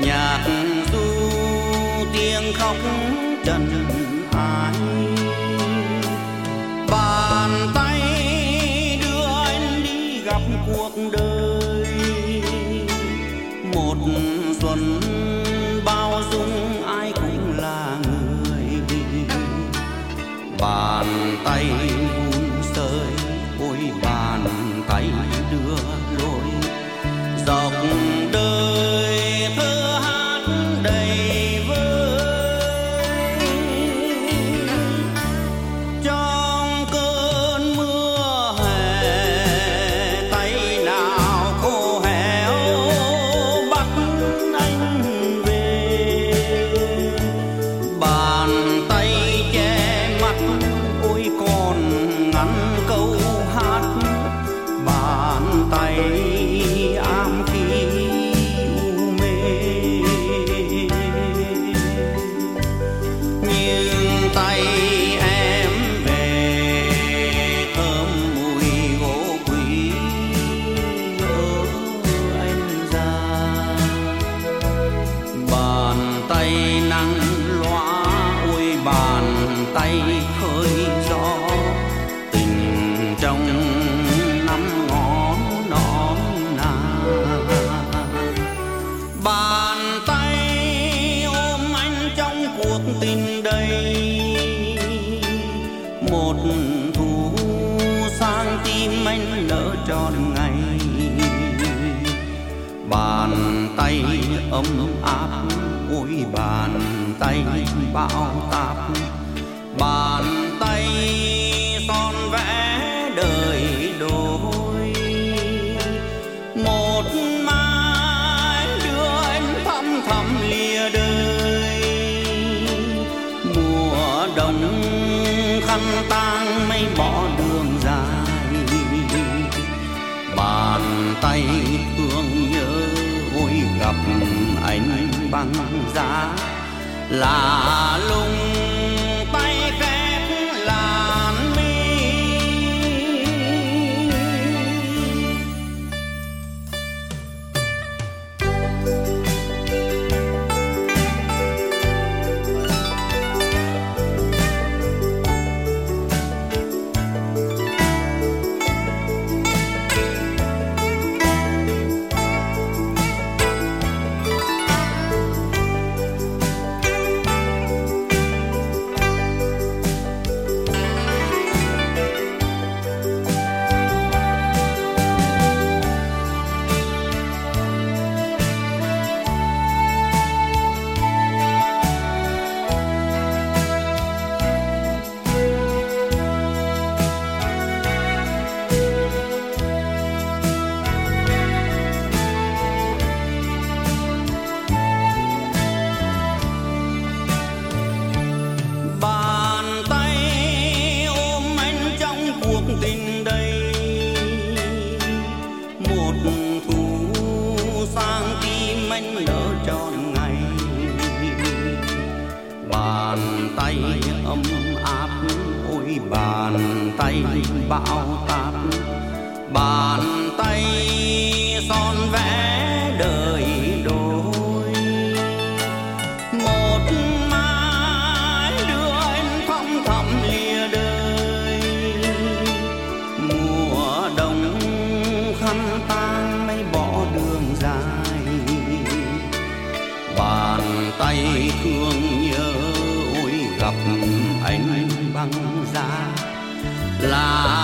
nhạc ru tiếng khóc trần ai. Bàn tay đưa anh đi gặp cuộc đời, một xuân bao dung ai cũng là người. Bàn tay vun sới, ôi bàn tay đưa lối dọc đời thơ hát đầy vơi. Trong cơn mưa hè tay nào khô héo bắt anh về. Bàn tay che mắt ôi còn ngăn câu hát. Bàn tay ám khí u mê, nhưng tay em về thơm mùi gỗ quý nhớ anh ra. Bàn tay nắng loa ôi bàn tay khơi gió, tình trong năm ngón nón na. Bàn tay ôm anh trong cuộc tình đầy, một thu sang tim anh nở tròn ngày. Bàn tay ấm áp ôi bàn tay bão táp. Bàn tay son vẽ đời đôi, một mai đưa anh thăm thầm lìa đời. Mùa đông khăn tang mây bỏ đường dài, bàn tay thương nhớ ôi gặp anh băng giá. Là lung tay khép làn mi. Bàn tay ôm anh trong cuộc tình đầy, một thu sang tim anh nở tròn ngày. Bàn tay ấm áp ôi bàn tay bão táp. Bàn tay son vẽ đời đôi, một mai đưa anh thăm thầm lìa đời. Mùa đông khăn tang mây bỏ đường dài, bàn tay thương nhớ ôi gặp anh băng giá. Là